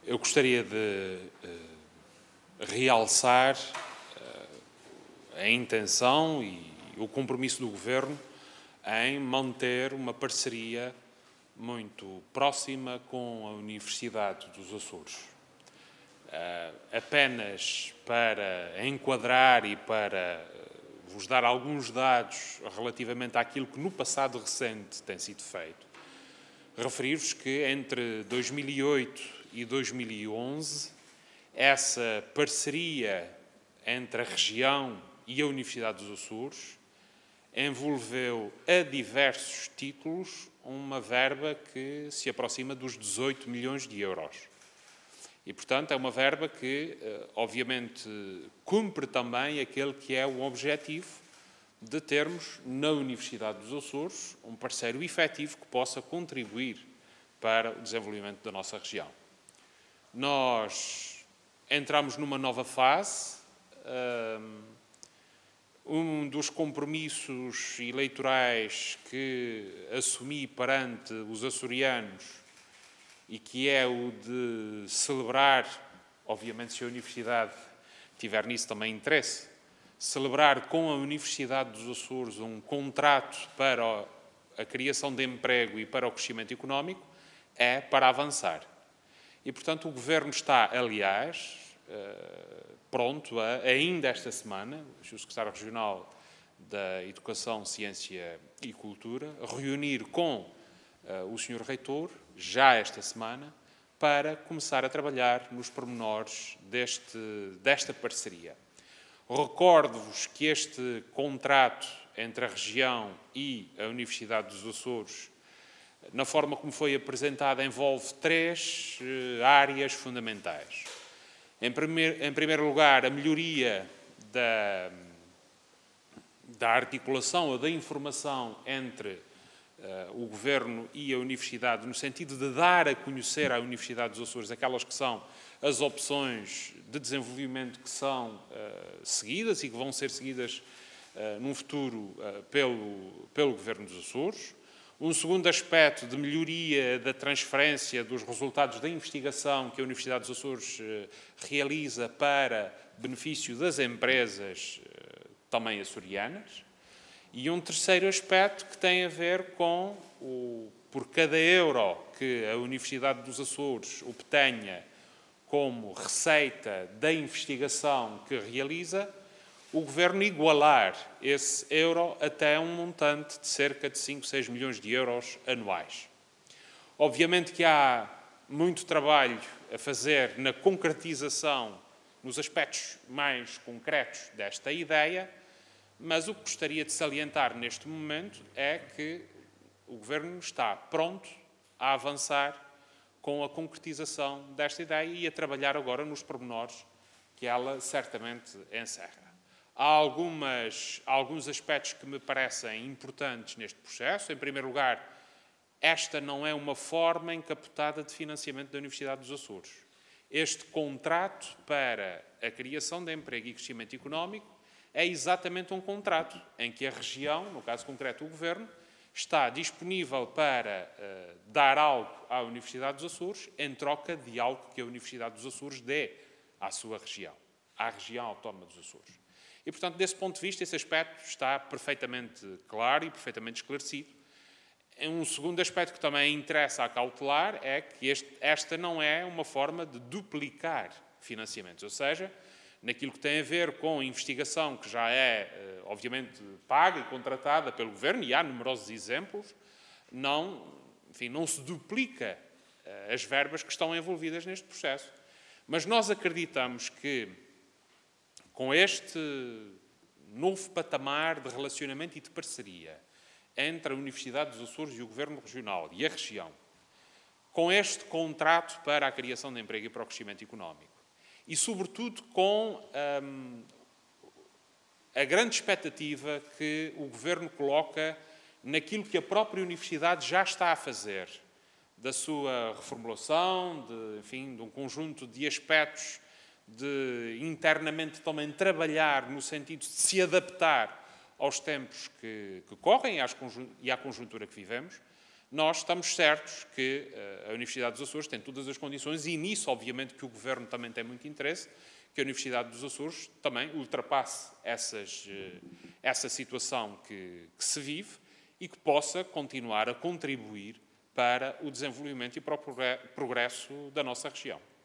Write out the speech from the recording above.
Eu gostaria de realçar a intenção e o compromisso do Governo em manter uma parceria muito próxima com a Universidade dos Açores. Apenas para enquadrar e para vos dar alguns dados relativamente àquilo que no passado recente tem sido feito, referir-vos que entre 2008 e 2011, essa parceria entre a região e a Universidade dos Açores envolveu a diversos títulos uma verba que se aproxima dos 18 milhões de euros. E, portanto, é uma verba que, obviamente, cumpre também aquele que é o objetivo de termos na Universidade dos Açores um parceiro efetivo que possa contribuir para o desenvolvimento da nossa região. Nós entramos numa nova fase. Um dos compromissos eleitorais que assumi perante os açorianos e que é o de celebrar, obviamente se a Universidade tiver nisso também interesse, celebrar com a Universidade dos Açores um contrato para a criação de emprego e para o crescimento económico, é para avançar. E, portanto, o Governo está, aliás, pronto a, ainda esta semana, o Secretário Regional da Educação, Ciência e Cultura, reunir com o Sr. Reitor, já esta semana, para começar a trabalhar nos pormenores desta parceria. Recordo-vos que este contrato entre a região e a Universidade dos Açores, na forma como foi apresentado, envolve três áreas fundamentais. Em primeiro lugar, a melhoria da articulação ou da informação entre o Governo e a Universidade, no sentido de dar a conhecer à Universidade dos Açores aquelas que são as opções de desenvolvimento que são seguidas e que vão ser seguidas num futuro pelo Governo dos Açores. Um segundo aspecto de melhoria da transferência dos resultados da investigação que a Universidade dos Açores realiza para benefício das empresas também açorianas. E um terceiro aspecto que tem a ver com, por cada euro que a Universidade dos Açores obtenha como receita da investigação que realiza, o Governo igualar esse euro até um montante de cerca de 5, 6 milhões de euros anuais. Obviamente que há muito trabalho a fazer na concretização, nos aspectos mais concretos desta ideia, mas o que gostaria de salientar neste momento é que o Governo está pronto a avançar com a concretização desta ideia e a trabalhar agora nos pormenores que ela certamente encerra. Há alguns aspectos que me parecem importantes neste processo. Em primeiro lugar, esta não é uma forma encapotada de financiamento da Universidade dos Açores. Este contrato para a criação de emprego e crescimento económico é exatamente um contrato em que a região, no caso concreto o Governo, está disponível para dar algo à Universidade dos Açores em troca de algo que a Universidade dos Açores dê à sua região, à região autónoma dos Açores. E, portanto, desse ponto de vista, esse aspecto está perfeitamente claro e perfeitamente esclarecido. Um segundo aspecto que também interessa acautelar é que esta não é uma forma de duplicar financiamentos, ou seja, naquilo que tem a ver com a investigação que já é, obviamente, paga e contratada pelo Governo, e há numerosos exemplos, não se duplica as verbas que estão envolvidas neste processo. Mas nós acreditamos que, com este novo patamar de relacionamento e de parceria entre a Universidade dos Açores e o Governo Regional e a região, com este contrato para a criação de emprego e para o crescimento económico, e, sobretudo, com a grande expectativa que o Governo coloca naquilo que a própria Universidade já está a fazer, da sua reformulação, de um conjunto de aspectos de internamente também trabalhar no sentido de se adaptar aos tempos que correm e à conjuntura que vivemos. nós estamos certos que a Universidade dos Açores tem todas as condições e nisso, obviamente, que o Governo também tem muito interesse, que a Universidade dos Açores também ultrapasse essa situação que se vive e que possa continuar a contribuir para o desenvolvimento e para o progresso da nossa região.